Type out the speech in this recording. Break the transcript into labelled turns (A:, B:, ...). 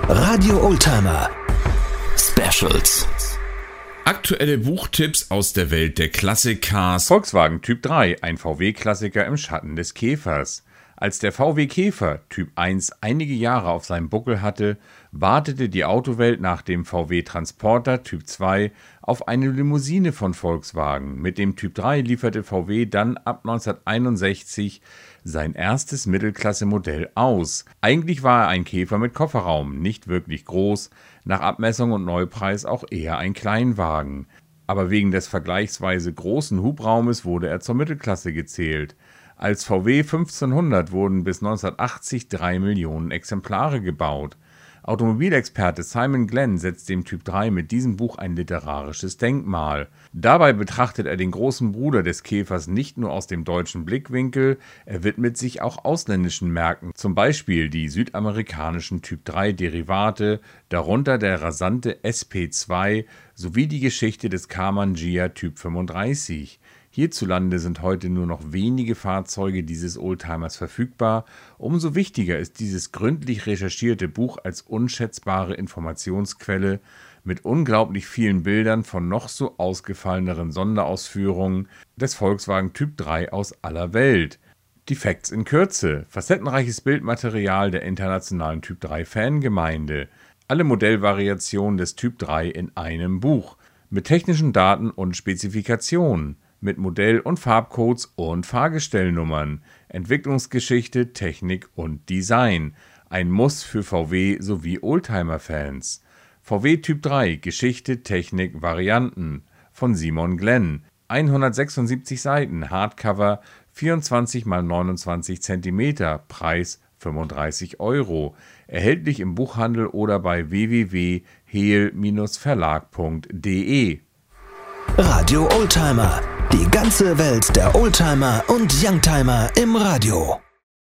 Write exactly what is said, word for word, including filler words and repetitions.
A: Radio Oldtimer Specials.
B: Aktuelle Buchtipps aus der Welt der Klassikcars.
C: Volkswagen Typ drei, ein V W-Klassiker im Schatten des Käfers. Als der V W Käfer Typ eins einige Jahre auf seinem Buckel hatte, wartete die Autowelt nach dem V W Transporter Typ zwei auf eine Limousine von Volkswagen. Mit dem Typ drei lieferte V W dann ab neunzehnhunderteinundsechzig sein erstes Mittelklasse-Modell aus. Eigentlich war er ein Käfer mit Kofferraum, nicht wirklich groß, nach Abmessung und Neupreis auch eher ein Kleinwagen. Aber wegen des vergleichsweise großen Hubraumes wurde er zur Mittelklasse gezählt. Als V W fünfzehnhundert wurden bis neunzehnhundertachtzig drei Millionen Exemplare gebaut. Automobilexperte Simon Glenn setzt dem Typ drei mit diesem Buch ein literarisches Denkmal. Dabei betrachtet er den großen Bruder des Käfers nicht nur aus dem deutschen Blickwinkel, er widmet sich auch ausländischen Märkten, zum Beispiel die südamerikanischen Typ drei Derivate, darunter der rasante S P zwei sowie die Geschichte des Karmann Ghia Typ fünfunddreißig. Hierzulande sind heute nur noch wenige Fahrzeuge dieses Oldtimers verfügbar. Umso wichtiger ist dieses gründlich recherchierte Buch als unschätzbare Informationsquelle mit unglaublich vielen Bildern von noch so ausgefalleneren Sonderausführungen des Volkswagen Typ drei aus aller Welt. Die Facts in Kürze: facettenreiches Bildmaterial der internationalen Typ drei Fangemeinde. Alle Modellvariationen des Typ drei in einem Buch. Mit technischen Daten und Spezifikationen. Mit Modell- und Farbcodes und Fahrgestellnummern, Entwicklungsgeschichte, Technik und Design. Ein Muss für V W sowie Oldtimer-Fans. V W Typ drei, Geschichte, Technik, Varianten von Simon Glenn. hundertsechsundsiebzig Seiten, Hardcover, vierundzwanzig mal neunundzwanzig Zentimeter, Preis fünfunddreißig Euro. Erhältlich im Buchhandel oder bei w w w punkt heel verlag punkt de.
A: Radio Oldtimer. Die ganze Welt der Oldtimer und Youngtimer im Radio.